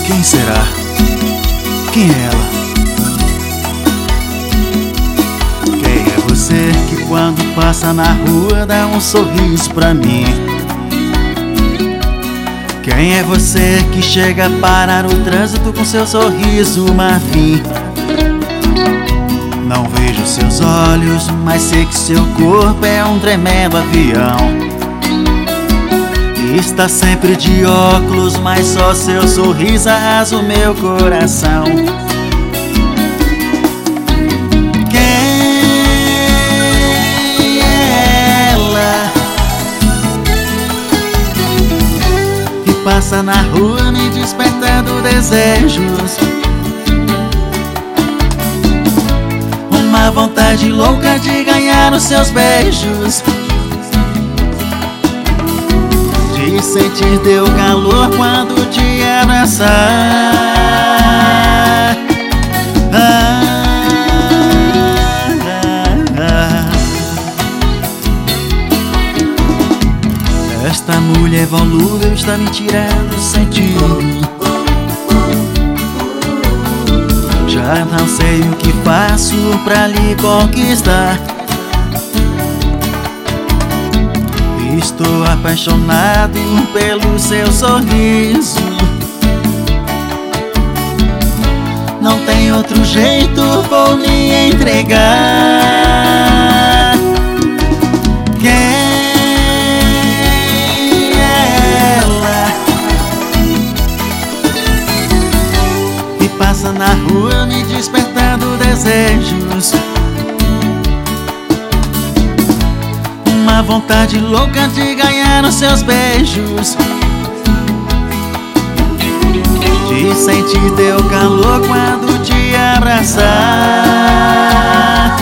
Quem será? Quem é ela? Quem é você que quando passa na rua dá um sorriso pra mim? Quem é você que chega a parar o trânsito com seu sorriso marfim? Não vejo seus olhos, mas sei que seu corpo é um tremendo avião. Está sempre de óculos, mas só seu sorriso arrasa o meu coração. Quem é ela que passa na rua me despertando desejos? Uma vontade louca de ganhar os seus beijos, de sentir teu calor quando te abraçar. Esta mulher volúvel está me tirando o sentido. Já não sei o que faço pra lhe conquistar. Estou apaixonado pelo seu sorriso. Não tem outro jeito, vou lhe entregar. Quem é ela que passa na rua me despertando desejos? Uma vontade louca de ganhar os seus beijos, de sentir teu calor quando te abraçar.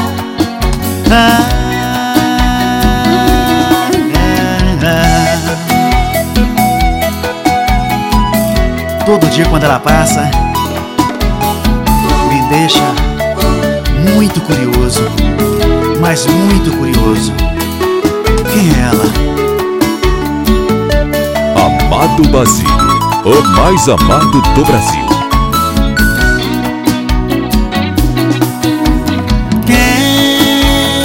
Todo dia quando ela passa me deixa muito curioso, mas muito curioso. Quem é ela? Amado Basílio, o mais amado do Brasil. Quem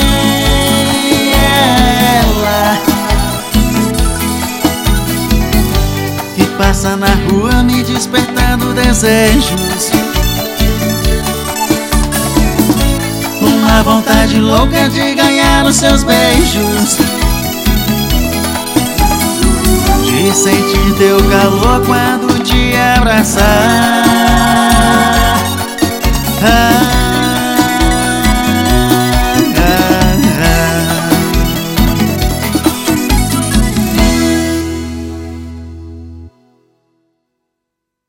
é ela que passa na rua me despertando desejos? Uma vontade louca de ganhar os seus beijos, de sentir teu calor quando te abraçar.